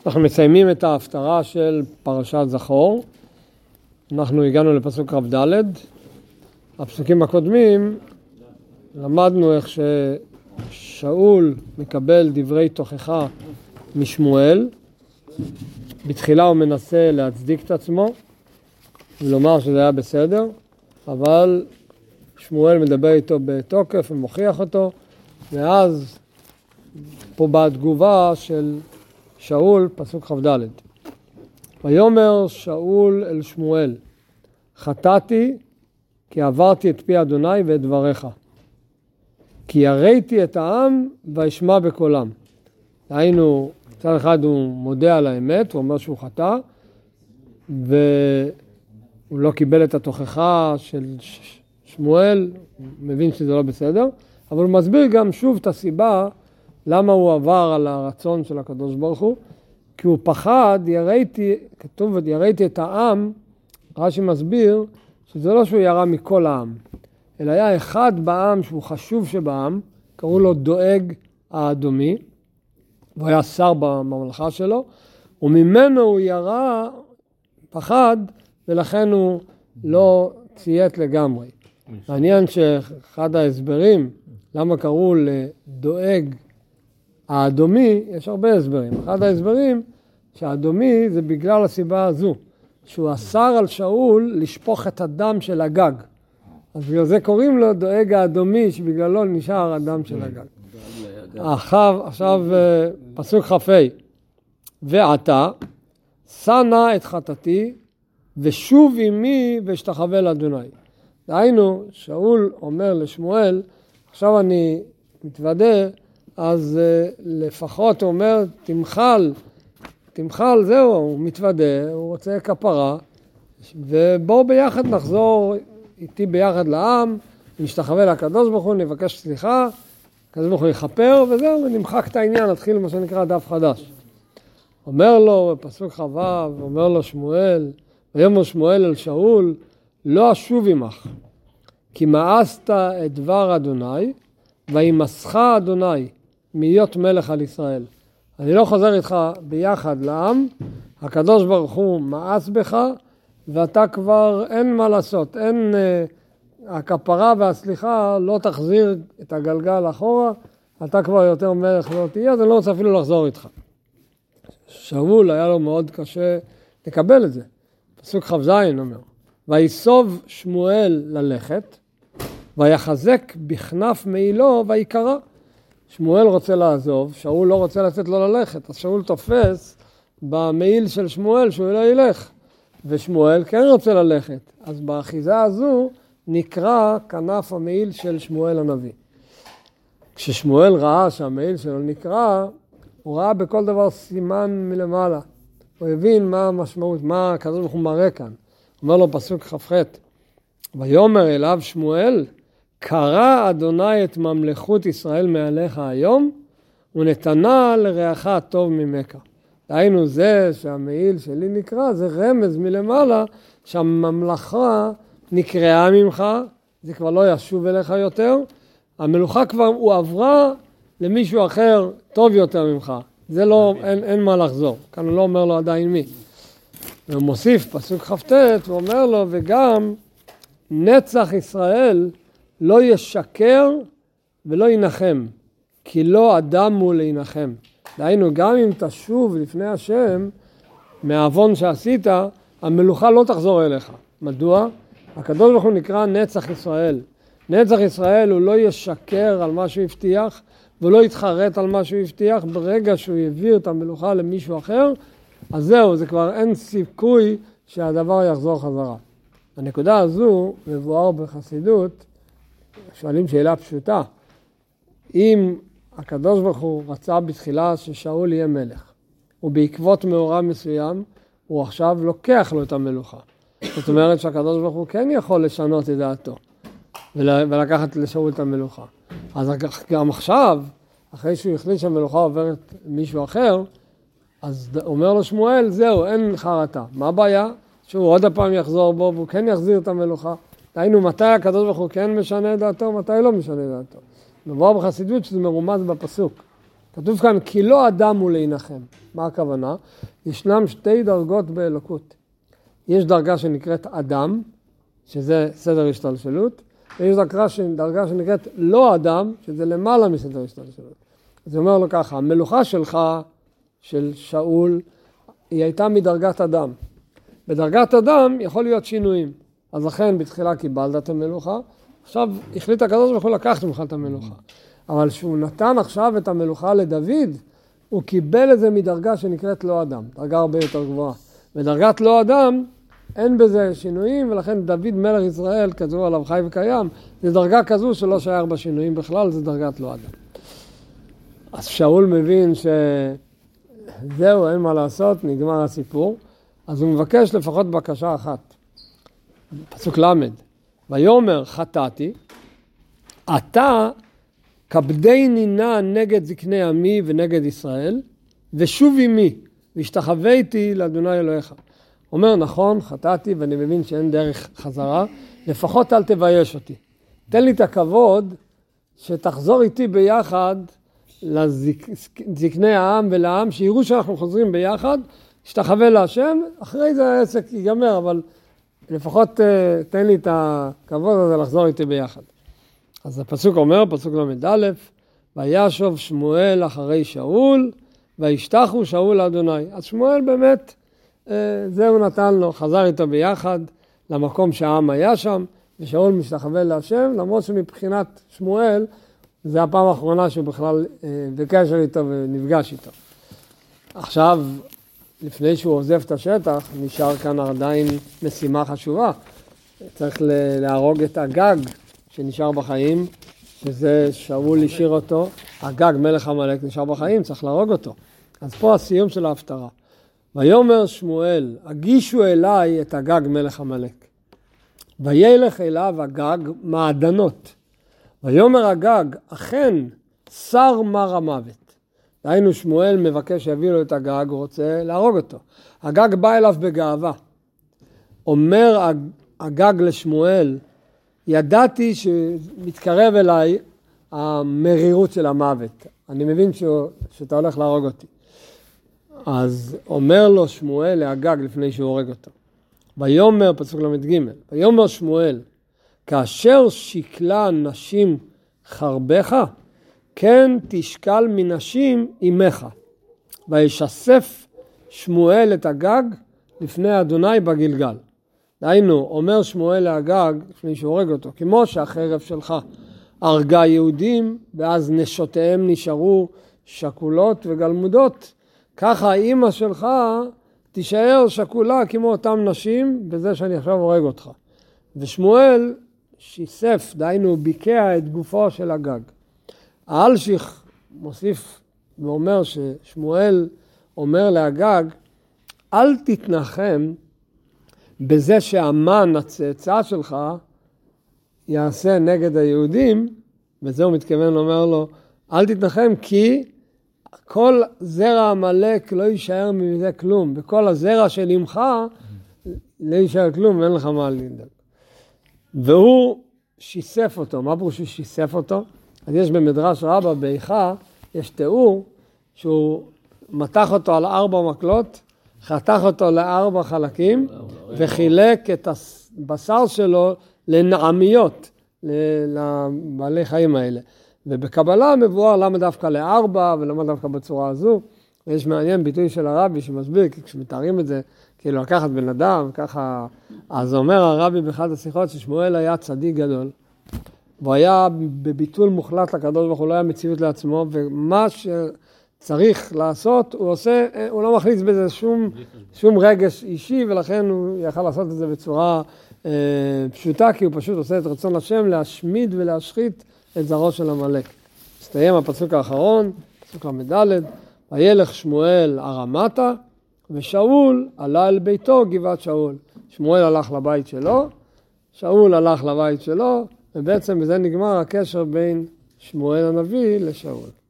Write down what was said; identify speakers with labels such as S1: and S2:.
S1: אנחנו מסיימים את ההפטרה של פרשת זכור. אנחנו הגענו לפסוק רב ד'. הפסוקים הקודמים למדנו איך ששאול מקבל דברי תוכחה משמואל. בתחילה הוא מנסה להצדיק את עצמו ולומר שזה היה בסדר, אבל שמואל מדבר איתו בתוקף ומוכיח אותו, ואז פה באה תגובה של שאול, פסוק כ"ד. ויאמר שאול אל שמואל, חטאתי כי עברתי את פי אדוני ואת דבריך, כי יראתי את העם וישמע בקולם. היינו, מצד אחד הוא מודה על האמת, הוא אומר שהוא חטא, והוא לא קיבל את התוכחה של שמואל, הוא מבין שזה לא בסדר, אבל הוא מסביר גם שוב את הסיבה למה הוא עבר על הרצון של הקדוש ברוך הוא, כי הוא פחד, כתוב יראתי את העם, רש"י מסביר שזה לא שהוא ירה מכל העם, אלא היה אחד בעם שהוא חשוב שבעם, קראו לו דואג האדומי, והוא היה שר בממלכה שלו, וממנו הוא ירה, פחד, ולכן הוא לא ציית לגמרי. מעניין שאחד ההסברים, למה קראו לדואג האדומי, יש הרבה הסברים. אחד ההסברים שהאדומי זה בגלל הסיבה הזו, שהוא אסר על שאול לשפוך את הדם של הגג. אז בגלל זה קוראים לו דואג האדומי, שבגללו נשאר הדם של הגג. עכשיו פסוק כ"ה, ועתה שנא את חטאתי ושוב עמי ואשתחווה לאדוני. דהיינו, שאול אומר לשמואל, עכשיו אני מתוודה, אז לפחות הוא אומר, תמחל, זהו, הוא מתוודה, הוא רוצה כפרה, ובואו ביחד נחזור איתי ביחד לעם, נשתחווה לקדוש ברוך הוא, נבקש סליחה, הקדוש ברוך הוא יכפר, וזהו, ונמחק את העניין, נתחיל מה שנקרא דף חדש. אומר לו, בפסוק כ"ו, אומר לו שמואל, ויאמר שמואל אל שאול, לא אשוב עמך, כי מאסת את דבר אדוני, וימסך אדוני להיות מלך על ישראל. אני לא חוזר איתך ביחד לעם, הקדוש ברוך הוא מאס בך, ואתה כבר אין מה לעשות, אין הכפרה והסליחה לא תחזיר את הגלגל אחורה, אתה כבר יותר מלך לא תהיה, אז אני לא רוצה אפילו לחזור איתך. שאול היה לו מאוד קשה לקבל את זה. פסוק כ"ז אומר, ויסוב שמואל ללכת, ויחזק בכנף מעילו ויקרא. שמואל רוצה לעזוב, שאול לא רוצה לתת לו ללכת, אז שאול תופס במעיל של שמואל שהוא לא ילך, ושמואל כן רוצה ללכת. אז באחיזה הזו נקרא כנף המעיל של שמואל הנביא. כששמואל ראה שהמעיל שלו נקרא, הוא ראה בכל דבר סימן מלמעלה. הוא הבין מה המשמעות, מה הקדוש ברוך הוא מראה כאן. אומר לו פסוק כ"ח, ויאמר אליו שמואל, קרא אדוני את ממלכות ישראל מעליך היום, ונתנה לרעך טוב ממך. דהיינו זה שהמעיל שלי נקרא, זה רמז מלמעלה שהממלכה נקראה ממך, זה כבר לא ישוב אליך יותר, המלוכה כבר הוא עברה למישהו אחר טוב יותר ממך, זה לא, אין מה לחזור, כאן הוא לא אומר לו עדיין מי. הוא מוסיף פסוק כ"ט, הוא אומר לו, וגם נצח ישראל לא ישקר ולא ינחם, כי לא אדם הוא להנחם. דהיינו, גם אם תשוב לפני השם, מהעוון שעשית, המלוכה לא תחזור אליך. מדוע? הקדוש ברוך הוא נקרא נצח ישראל. נצח ישראל הוא לא ישקר על מה שהוא הבטיח, ולא יתחרט על מה שהוא הבטיח. ברגע שהוא יעביר את המלוכה למישהו אחר, אז זהו, זה כבר אין סיכוי שהדבר יחזור חזרה. הנקודה הזו מבואר בחסידות, שואלים שאלה פשוטה. אם הקדוש ברוך הוא רצה בתחילה ששאול יהיה מלך, ובעקבות מאורע מסוים, הוא עכשיו לוקח לו את המלוכה. זאת אומרת שהקדוש ברוך הוא כן יכול לשנות את דעתו, ולקחת לשאול את המלוכה. אז גם עכשיו, אחרי שהוא החליט שהמלוכה עוברת מישהו אחר, אז אומר לו שמואל, זהו, אין חרטה. מה הבעיה? שהוא עוד הפעם יחזור בו, והוא כן יחזיר את המלוכה. דהיינו, מתי הקדוש ברוך הוא כן משנה את דעתו, מתי לא משנה את דעתו. מבואר בחסידות שזה מרומז בפסוק. כתוב כאן, כי לא אדם הוא להנחם. מה הכוונה? ישנם שתי דרגות באלוקות. יש דרגה שנקראת אדם, שזה סדר השתלשלות, ויש דרגה שנקראת לא אדם, שזה למעלה מסדר השתלשלות. זה אומר לו ככה, המלוכה שלך, של שאול, היא הייתה מדרגת אדם. בדרגת אדם יכול להיות שינויים. אז לכן בתחילה קיבלת את המלוכה, עכשיו החליט הקדוש ברוך הוא לקחת ממך את המלוכה. אבל כשהוא נתן עכשיו את המלוכה לדוד, הוא קיבל את זה מדרגה שנקראת לא אדם, דרגה הרבה יותר גבוהה. בדרגת לא אדם אין בזה שינויים, ולכן דוד מלך ישראל, כתוב עליו חי וקיים, זה דרגה כזו שלא שייך בשינויים בכלל, זה דרגת לא אדם. אז שאול מבין שזהו, אין מה לעשות, נגמר הסיפור, אז הוא מבקש לפחות בקשה אחת. פסוק למד, ויאמר חטאתי, אתה כבדני נא נגד זקני עמי ונגד ישראל, ושוב עמי, והשתחוויתי לאדוני אלוהיך. אומר, נכון, חטאתי, ואני מבין שאין דרך חזרה, לפחות אל תבייש אותי. תן לי את הכבוד שתחזור איתי ביחד לזקני העם ולעם, שיראו שאנחנו חוזרים ביחד, שתחווה להשם, אחרי זה העסק ייגמר, אבל לפחות תן לי את הכבוד הזה לחזור איתי ביחד. אז הפסוק אומר, פסוק למד א', וישוב שמואל אחרי שאול, וישתחו שאול לאדוני. אז שמואל באמת, זהו נתן לו, חזר איתו ביחד למקום שהעם היה שם, ושאול משתחווה להשם, למרות שמבחינת שמואל, זה הפעם האחרונה שהוא בכלל בקשר איתו ונפגש איתו. עכשיו, לפני שהוא עוזב את השטח, נשאר כאן עדיין משימה חשובה. צריך להרוג את אגג שנשאר בחיים, שזה שאול השאיר אותו. אגג מלך עמלק נשאר בחיים, צריך להרוג אותו. אז פה הסיום של ההפטרה. ויאמר שמואל, הגישו אליי את אגג מלך עמלק. וילך אליו אגג מעדנות. ויאמר אגג, אכן שר מר המוות. דהיינו שמואל מבקש שיביא לו את אגג, הוא רוצה להרוג אותו. אגג בא אליו בגאווה. אומר אגג לשמואל, ידעתי שמתקרב אליי המרירות של המוות. אני מבין שאתה הולך להרוג אותי. אז אומר לו שמואל לאגג לפני שהוא הורג אותו. ויאמר, פסוק למד ג', ויאמר שמואל, כאשר שקלה נשים חרבך, כן תשקל מנשים אימך. וישסף שמואל את אגג לפני אדוני בגלגל. דהיינו, אומר שמואל לאגג לפני שהוא הורג אותו, כמו שהחרב שלך הרגה יהודים, ואז נשותיהם נשארו שקולות וגלמודות, ככה האמא שלך תישאר שקולה כמו אותם נשים, בזה שאני עכשיו הורג אותך. ושמואל שיסף, דהיינו ביקע את גופו של אגג. האלשיך מוסיף ואומר ששמואל אומר לאגג, אל תתנחם בזה שהמן הצאצא שלך יעשה נגד היהודים, וזה הוא מתכוון לומר לו, אל תתנחם כי כל זרע עמלק לא יישאר מזה כלום, וכל הזרע של אמך לא יישאר כלום, ואין לך מה להידאג. והוא שיסף אותו. מה פירוש שהוא שיסף אותו? אז יש במדרש רבה באיכה, יש תיאור שהוא מתח אותו על 4 מקלות, חתך אותו ל4 חלקים, וחילק את הבשר שלו לנעמיות, לבעלי חיים האלה. ובקבלה מבואר למה דווקא ל4 ולמה דווקא בצורה הזו. ויש מעניין ביטוי של הרבי שמסביר, כי כשמתארים את זה, כאילו לקחת בן אדם, ככה, אז אומר הרבי באחד השיחות ששמואל היה צדיק גדול, והוא היה בביטול מוחלט לקדוש ברוך הוא, לא היה מציאות לעצמו, ומה שצריך לעשות, הוא עושה, הוא לא מכניס בזה שום רגש אישי, ולכן הוא יכל לעשות את זה בצורה פשוטה, כי הוא פשוט עושה את רצון השם להשמיד ולהשחית את זרעו של עמלק. הסתיים הפסוק האחרון, פסוק למד, וילך שמואל ארמתה, ושאול עלה אל ביתו גבעת שאול. שמואל הלך לבית שלו, שאול הלך לבית שלו, ובעצם בזה נגמר הקשר בין שמואל הנביא לשאול.